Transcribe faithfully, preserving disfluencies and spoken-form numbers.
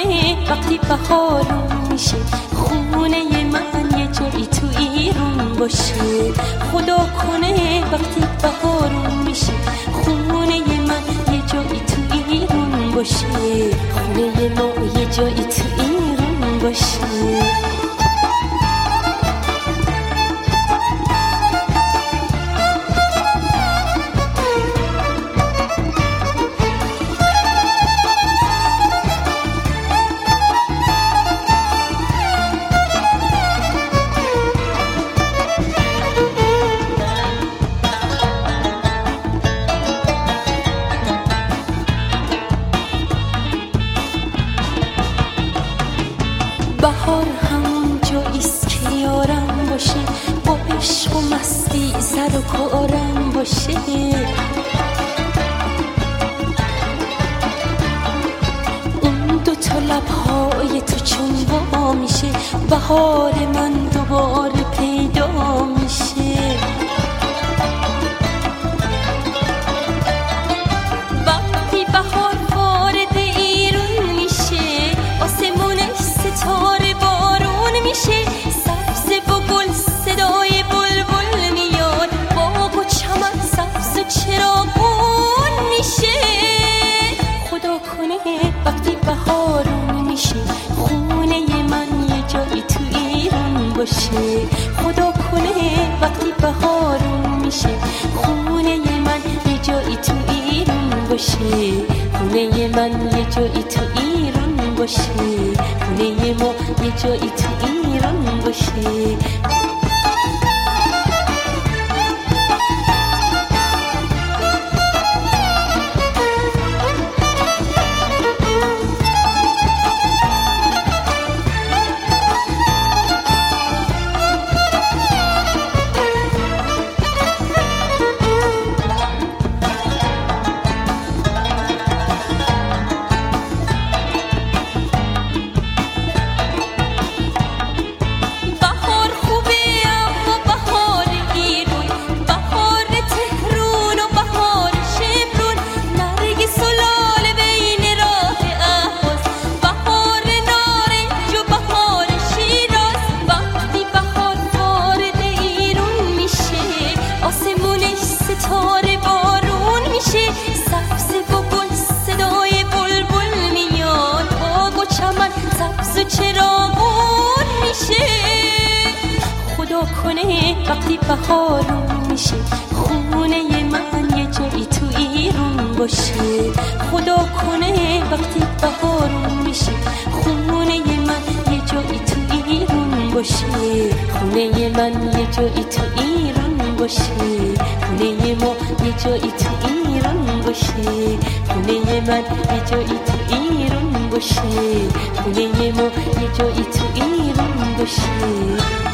کنه وقتی بهارون میشه خونه من یه جایی تو ایران باشه. خدا کنه وقتی بهارون میشه خونه من یه جایی تو ایران باشه. خونه ما یه جایی تو ایران باشه. بهار همون جاییست که یارم باشه، با عشق و مستی سر و کارم باشه. اون دو تا لبهای تو چون وا میشه بهار من دوباره پیدا میشه. وقتی بهار وارد ایران میشه آسمونش ستاره بارون میشه. سبز و گل صدای بلبل میاد، باغ و چمن سبز و چراغون میشه. خدا کنه وقتی بهارون میشه خونه من یه جایی تو ایران باشه. خدا کنه وقتی بهارون میشه خونه من یه جایی تو ایران باشه. خونه من یه جایی تو ایران باشه. خونه ما یه جایی تو ایران باشه. ستاره بارون میشه، سبز و گل صدای بلبل میاد، باغ و چمن سبز و چراغون میشه. خدا کنه وقتی بهارون میشه خونه من یه جایی تو ایران باشه. خدا کنه وقتی بهارون میشه خونه من یه جایی تو ایران باشه. خونه من یه جایی تو ایران باشه. خونه ما یه جایی تو ایران باشه. خونه من یه جایی تو ایران باشه. خونه ما یه جایی تو ایران باشه.